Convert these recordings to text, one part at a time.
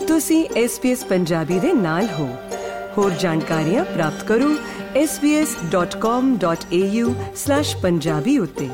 ਤੁਸੀਂ SBS ਪੰਜਾਬੀ ਦੇ ਨਾਲ ਹੋ। ਹੋਰ ਜਾਣਕਾਰੀਆਂ ਪ੍ਰਾਪਤ ਕਰੋ sbs.com.au/punjabi ਉੱਤੇ।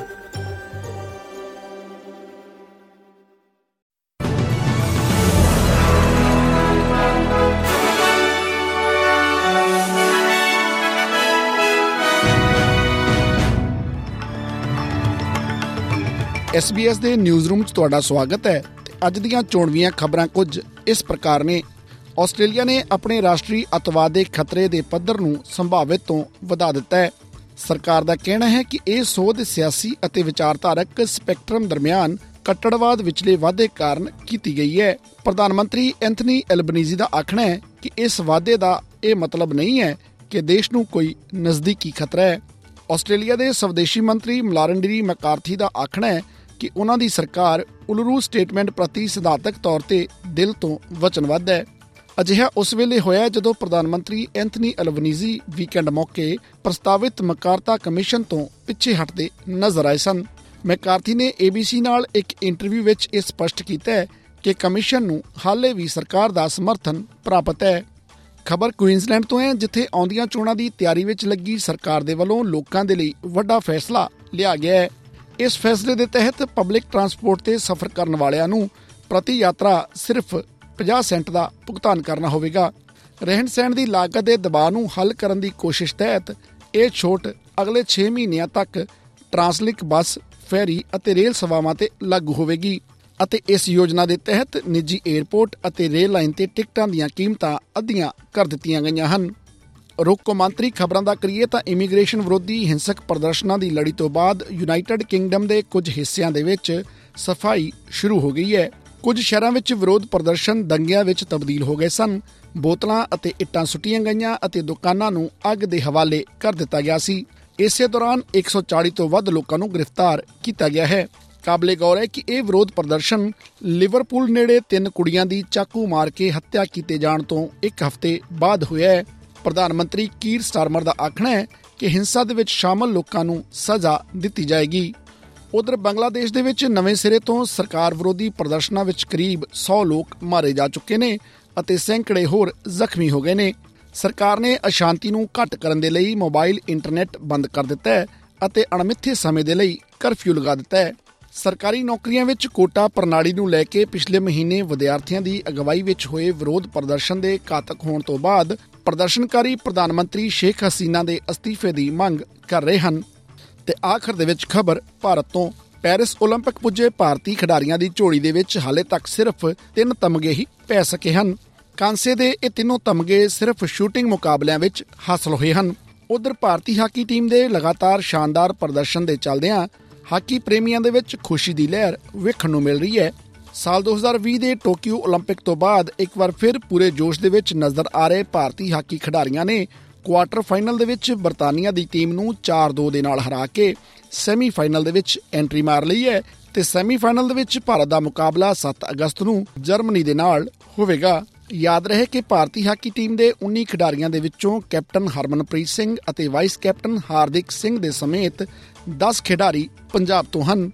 SBS ਦੇ ਨਿਊਜ਼ ਰੂਮ 'ਚ ਤੁਹਾਡਾ ਸਵਾਗਤ ਹੈ। ਅੱਜ ਦੀਆਂ ਚੋਣਵੀਆਂ ਖਬਰਾਂ ਕੁਝ ਇਸ ਪ੍ਰਕਾਰ ਨੇ। ਆਸਟ੍ਰੇਲੀਆ ਨੇ ਆਪਣੇ ਰਾਸ਼ਟਰੀ ਅੱਤਵਾਦ ਦੇ ਖਤਰੇ ਦੇ ਪੱਧਰ ਨੂੰ ਸੰਭਾਵਿਤ ਤੋਂ ਵਧਾ ਦਿੱਤਾ ਹੈ। ਸਰਕਾਰ ਦਾ ਕਹਿਣਾ ਹੈ ਕਿ ਇਹ ਸੋਧ ਸਿਆਸੀ ਅਤੇ ਵਿਚਾਰਧਾਰਕ ਸਪੈਕਟਰਮ ਦਰਮਿਆਨ ਕੱਟੜਵਾਦ ਵਿਚਲੇ ਵਾਧੇ ਕਾਰਨ ਕੀਤੀ ਗਈ ਹੈ। ਪ੍ਰਧਾਨ ਮੰਤਰੀ ਐਂਥਨੀ ਐਲਬਨੀਜ਼ੀ ਦਾ ਆਖਣਾ ਹੈ ਕਿ ਇਸ ਵਾਧੇ ਦਾ ਇਹ ਮਤਲਬ ਨਹੀਂ ਹੈ ਕਿ ਦੇਸ਼ ਨੂੰ ਕੋਈ ਨਜ਼ਦੀਕੀ ਖਤਰਾ ਹੈ। ਆਸਟ੍ਰੇਲੀਆ ਦੇ ਸਵਦੇਸ਼ੀ ਮੰਤਰੀ ਮਲਾਰਨਡੀ ਮੈਕਾਰਥੀ ਦਾ ਆਖਣਾ ਹੈ ਕਿ ਉਹਨਾਂ ਦੀ ਸਰਕਾਰ ਉਲਰੂ ਸਟੇਟਮੈਂਟ ਪ੍ਰਤੀ ਸਿਧਾਂਤਕ ਤੌਰ ਤੇ ਦਿਲ ਤੋਂ ਵਚਨਬੱਧ ਹੈ। ਅਜਿਹਾ ਉਸ ਵੇਲੇ ਹੋਇਆ ਜਦੋਂ ਪ੍ਰਧਾਨ ਮੰਤਰੀ ਐਂਥਨੀ ਐਲਬਨੀਜ਼ੀ ਵੀਕਐਂਡ ਮੌਕੇ ਪ੍ਰਸਤਾਵਿਤ ਮਕਾਰਤਾ ਕਮਿਸ਼ਨ ਤੋਂ ਪਿੱਛੇ ਹਟਦੇ ਨਜ਼ਰ ਆਏ ਸਨ। ਮੈਕਾਰਥੀ ਨੇ ABC ਨਾਲ ਇੱਕ ਇੰਟਰਵਿਊ ਵਿੱਚ ਇਹ ਸਪਸ਼ਟ ਕੀਤਾ ਹੈ ਕਿ ਕਮਿਸ਼ਨ ਨੂੰ ਹਾਲੇ ਵੀ ਸਰਕਾਰ ਦਾ ਸਮਰਥਨ ਪ੍ਰਾਪਤ ਹੈ। ਖਬਰ ਕੁਈਨਜ਼ਲੈਂਡ ਤੋਂ ਹੈ, ਜਿੱਥੇ ਆਉਂਦੀਆਂ ਚੋਣਾਂ ਦੀ ਤਿਆਰੀ ਵਿੱਚ ਲੱਗੀ ਸਰਕਾਰ ਦੇ ਵੱਲੋਂ ਲੋਕਾਂ ਦੇ ਲਈ ਵੱਡਾ ਫੈਸਲਾ ਲਿਆ ਗਿਆ ਹੈ। ਇਸ ਫੈਸਲੇ ਦੇ ਤਹਿਤ ਪਬਲਿਕ ਟਰਾਂਸਪੋਰਟ ਤੇ ਸਫ਼ਰ ਕਰਨ ਵਾਲਿਆਂ ਨੂੰ ਪ੍ਰਤੀ ਯਾਤਰਾ ਸਿਰਫ 50 ਸੈਂਟ ਦਾ ਭੁਗਤਾਨ ਕਰਨਾ ਹੋਵੇਗਾ। ਰਹਿਣ ਸਹਿਣ ਦੀ ਲਾਗਤ ਦੇ ਦਬਾਅ ਨੂੰ ਹੱਲ ਕਰਨ ਦੀ ਕੋਸ਼ਿਸ਼ ਤਹਿਤ ਇਹ ਛੋਟ ਅਗਲੇ 6 ਮਹੀਨਿਆਂ ਤੱਕ ਟਰਾਂਸਲਿਕ ਬੱਸ, ਫੈਰੀ ਅਤੇ ਰੇਲ ਸੇਵਾਵਾਂ ਤੇ ਲਾਗੂ ਹੋਵੇਗੀ ਅਤੇ ਇਸ ਯੋਜਨਾ ਦੇ ਤਹਿਤ ਨਿੱਜੀ ਏਅਰਪੋਰਟ ਅਤੇ ਰੇਲ ਲਾਈਨ ਤੇ ਟਿਕਟਾਂ ਦੀਆਂ ਕੀਮਤਾਂ ਅੱਧੀਆਂ ਕਰ ਦਿੱਤੀਆਂ ਗਈਆਂ ਹਨ। ਰੁੱਖ ਕੌਮਾਂਤਰੀ ਖਬਰਾਂ ਦਾ ਕਰੀਏ ਤਾਂ ਇਮੀਗ੍ਰੇਸ਼ਨ ਵਿਰੋਧੀ ਹਿੰਸਕ ਪ੍ਰਦਰਸ਼ਨਾਂ ਦੀ ਲੜੀ ਤੋਂ ਬਾਅਦ ਯੂਨਾਈਟਿਡ ਕਿੰਗਡਮ ਦੇ ਕੁਝ ਹਿੱਸਿਆਂ ਦੇ ਵਿੱਚ ਸਫਾਈ ਸ਼ੁਰੂ ਹੋ ਗਈ ਹੈ। ਕੁਝ ਸ਼ਹਿਰਾਂ ਵਿੱਚ ਵਿਰੋਧ ਪ੍ਰਦਰਸ਼ਨ ਦੰਗਿਆਂ ਵਿੱਚ ਤਬਦੀਲ ਹੋ ਗਏ ਸਨ। ਬੋਤਲਾਂ ਅਤੇ ਇੱਟਾਂ ਸੁੱਟੀਆਂ ਗਈਆਂ ਅਤੇ ਦੁਕਾਨਾਂ ਨੂੰ ਅੱਗ ਦੇ ਹਵਾਲੇ ਕਰ ਦਿੱਤਾ ਗਿਆ ਸੀ। ਇਸੇ ਦੌਰਾਨ 140 ਤੋਂ ਵੱਧ ਲੋਕਾਂ ਨੂੰ ਗ੍ਰਿਫਤਾਰ ਕੀਤਾ ਗਿਆ ਹੈ। ਕਾਬਲੇ ਗੌਰ ਹੈ ਕਿ ਇਹ ਵਿਰੋਧ ਪ੍ਰਦਰਸ਼ਨ ਲਿਵਰਪੂਲ ਨੇੜੇ 3 ਕੁੜੀਆਂ ਦੀ ਚਾਕੂ ਮਾਰ ਕੇ ਹੱਤਿਆ ਕੀਤੇ ਜਾਣ ਤੋਂ ਇੱਕ ਹਫ਼ਤੇ ਬਾਅਦ ਹੋਇਆ ਹੈ। ਪ੍ਰਧਾਨ ਮੰਤਰੀ ਕੀਰ ਸਟਾਰਮਰ ਦਾ ਆਖਣਾ ਹੈ ਕਿ ਹਿੰਸਾ ਦੇ ਵਿੱਚ ਸ਼ਾਮਲ ਲੋਕਾਂ ਨੂੰ ਸਜ਼ਾ ਦਿੱਤੀ ਜਾਏਗੀ। ਉਧਰ ਬੰਗਲਾਦੇਸ਼ ਦੇ ਵਿੱਚ ਨਵੇਂ ਸਿਰੇ ਤੋਂ ਸਰਕਾਰ ਵਿਰੋਧੀ ਪ੍ਰਦਰਸ਼ਨਾਂ ਵਿੱਚ ਕਰੀਬ 100 ਲੋਕ ਮਾਰੇ ਜਾ ਚੁੱਕੇ ਨੇ ਅਤੇ ਸੈਂਕੜੇ ਹੋਰ ਜ਼ਖਮੀ ਹੋ ਗਏ ਨੇ। ਸਰਕਾਰ ਨੇ ਅਸ਼ਾਂਤੀ ਨੂੰ ਘੱਟ ਕਰਨ ਦੇ ਲਈ ਮੋਬਾਈਲ ਇੰਟਰਨੈਟ ਬੰਦ ਕਰ ਦਿੱਤਾ ਹੈ ਅਤੇ ਅਣਮਿੱਥੇ ਸਮੇਂ ਦੇ ਲਈ ਕਰਫਿਊ ਲਗਾ ਦਿੱਤਾ ਹੈ। ਸਰਕਾਰੀ ਨੌਕਰੀਆਂ ਵਿੱਚ ਕੋਟਾ ਪ੍ਰਣਾਲੀ ਨੂੰ ਲੈ ਕੇ ਪਿਛਲੇ ਮਹੀਨੇ ਵਿਦਿਆਰਥੀਆਂ ਦੀ ਅਗਵਾਈ ਵਿੱਚ ਹੋਏ ਵਿਰੋਧ ਪ੍ਰਦਰਸ਼ਨ ਦੇ ਘਾਤਕ ਹੋਣ ਤੋਂ ਬਾਅਦ ਪ੍ਰਦਰਸ਼ਨਕਾਰੀ ਪ੍ਰਧਾਨ ਮੰਤਰੀ ਸ਼ੇਖ ਹਸੀਨਾ ਦੇ ਅਸਤੀਫੇ ਦੀ ਮੰਗ ਕਰ ਰਹੇ ਹਨ। ਤੇ ਆਖਰ ਦੇ ਵਿੱਚ ਖਬਰ ਭਾਰਤ ਤੋਂ। ਪੈਰਿਸ ਓਲੰਪਿਕ ਪੁੱਜੇ ਭਾਰਤੀ ਖਿਡਾਰੀਆਂ ਦੀ ਝੋਲੀ ਦੇ ਵਿੱਚ ਹਾਲੇ ਤੱਕ ਸਿਰਫ 3 ਤਮਗੇ ਹੀ ਪੈ ਸਕੇ ਹਨ। ਕਾਂਸੇ ਦੇ ਇਹ ਤਿੰਨੋਂ ਤਮਗੇ ਸਿਰਫ ਸ਼ੂਟਿੰਗ ਮੁਕਾਬਲਿਆਂ ਵਿੱਚ ਹਾਸਲ ਹੋਏ ਹਨ। ਉਧਰ ਭਾਰਤੀ ਹਾਕੀ ਟੀਮ ਦੇ ਲਗਾਤਾਰ ਸ਼ਾਨਦਾਰ ਪ੍ਰਦਰਸ਼ਨ ਦੇ ਚੱਲਦਿਆਂ ਹਾਕੀ ਪ੍ਰੇਮੀਆਂ ਦੇ ਵਿੱਚ ਖੁਸ਼ੀ ਦੀ ਲਹਿਰ ਵੇਖਣ ਨੂੰ ਮਿਲ ਰਹੀ ਹੈ। ਸਾਲ 2020 ਦੇ ਟੋਕੀਓ ਓਲੰਪਿਕ ਤੋਂ ਬਾਅਦ ਇੱਕ ਵਾਰ ਫਿਰ ਪੂਰੇ ਜੋਸ਼ ਦੇ ਵਿੱਚ ਨਜ਼ਰ ਆ ਰਹੇ ਭਾਰਤੀ ਹਾਕੀ ਖਿਡਾਰੀਆਂ ਨੇ ਕੁਆਰਟਰ ਫਾਈਨਲ ਦੇ ਵਿੱਚ ਬਰਤਾਨੀਆ ਦੀ ਟੀਮ ਨੂੰ 4-2 ਦੇ ਨਾਲ ਹਰਾ ਕੇ ਸੈਮੀਫਾਈਨਲ ਦੇ ਵਿੱਚ ਐਂਟਰੀ ਮਾਰ ਲਈ ਹੈ ਤੇ ਸੈਮੀਫਾਈਨਲ ਦੇ ਵਿੱਚ ਭਾਰਤ ਦਾ ਮੁਕਾਬਲਾ 7 ਅਗਸਤ ਨੂੰ ਜਰਮਨੀ ਦੇ ਨਾਲ ਹੋਵੇਗਾ। ਯਾਦ ਰਹੇ ਕਿ ਭਾਰਤੀ ਹਾਕੀ ਟੀਮ ਦੇ 19 ਖਿਡਾਰੀਆਂ ਦੇ ਵਿੱਚੋਂ ਕੈਪਟਨ ਹਰਮਨਪ੍ਰੀਤ ਸਿੰਘ ਅਤੇ ਵਾਈਸ ਕੈਪਟਨ ਹਾਰਦਿਕ ਸਿੰਘ ਦੇ ਸਮੇਤ 10 ਖਿਡਾਰੀ ਪੰਜਾਬ ਤੋਂ ਹਨ।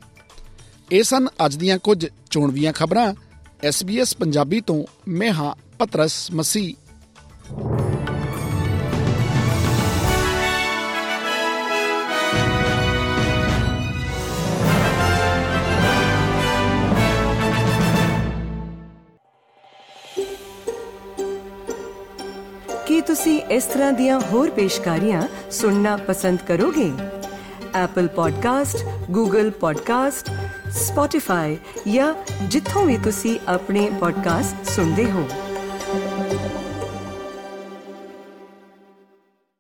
ਇਹ ਸਨ ਅੱਜ ਦੀਆਂ ਕੁਝ ਚੋਣਵੀਆਂ ਖਬਰਾਂ। SBS ਪੰਜਾਬੀ ਤੋਂ ਮੈਂ ਹਾਂ ਪਤਰਸ ਮਸੀਹ। ਕੀ ਤੁਸੀਂ ਇਸ ਤਰ੍ਹਾਂ ਦੀਆਂ ਹੋਰ ਪੇਸ਼ਕਾਰੀਆਂ ਸੁਣਨਾ ਪਸੰਦ ਕਰੋਗੇ? Apple podcast, Google podcast, Spotify ਜਾਂ ਜਿੱਥੋਂ ਵੀ ਤੁਸੀਂ ਆਪਣੇ ਪੋਡਕਾਸਟ ਸੁਣਦੇ ਹੋ।